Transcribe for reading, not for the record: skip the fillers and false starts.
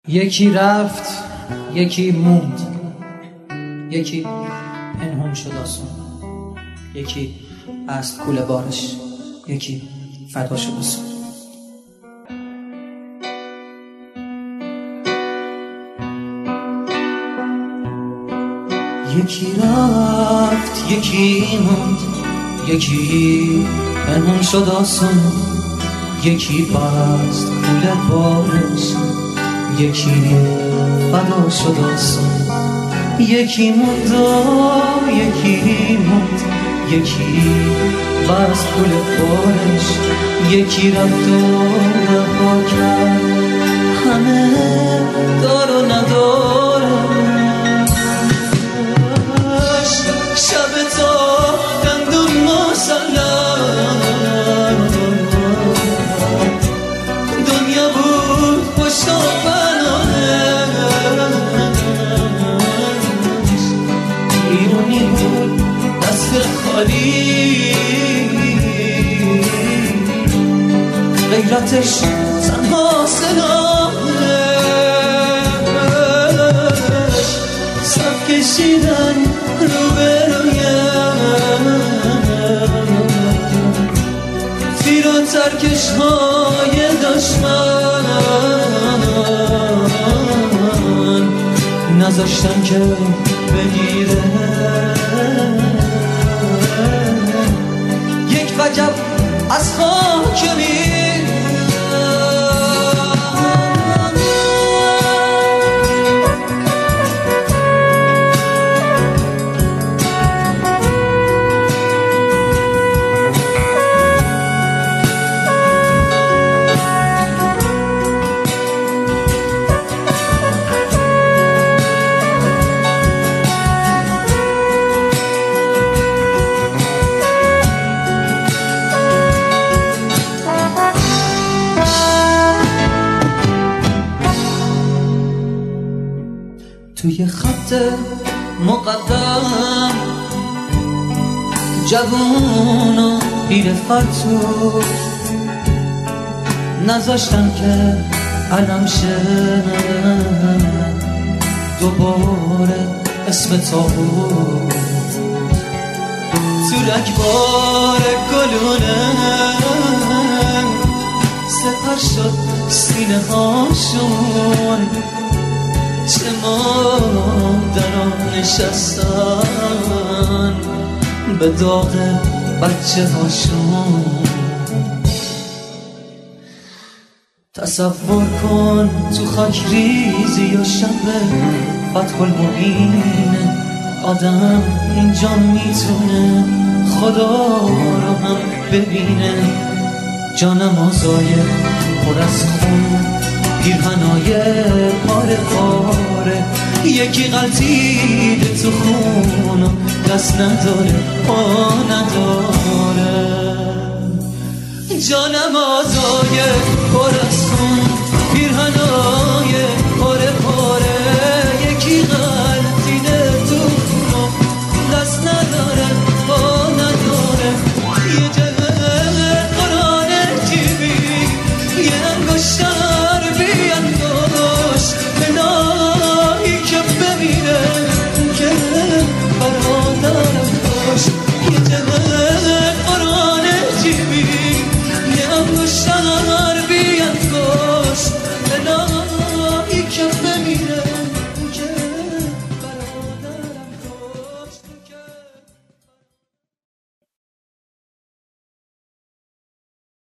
یکی رفت یکی موند، یکی پنهون شد آسون، یکی بست کوله بارش، یکی فدا شد آسون. یکی رفت یکی موند، یکی پنهون شد آسون، یکی بست کوله بارش، یکی فدا شد آسون. یکی موند و یکی موند، یکی بست کوله بارش، یکی رفت و رها کرد همه دار و ندارش. شب تا گندم مسلم دنیا بود پشت و ایرانی بود دست خالی، غیرتش تنها سلاحش، صف کشیدن روبرویم، تیر و ترکش های دشمن نذاشتن که بگیره. یک وجب از خاک توی خط مقدم جوون و پیر فرتوش نذاشتن که علم شه دوباره اسم تابوت تو رگبار گلونه سپر شد سینه هاشون، چه مادران نشستن به داغ بچه هاشون. تصور کن تو خاک ریزی و شب فتح المبین آدم اینجا میتونه خدا رو هم ببینه. جانم آزای پر از خون، پیرهنای پاره پاره، یکی غلطیده تو خون و دست نداره پا نداره. جانم آزای پر از خون،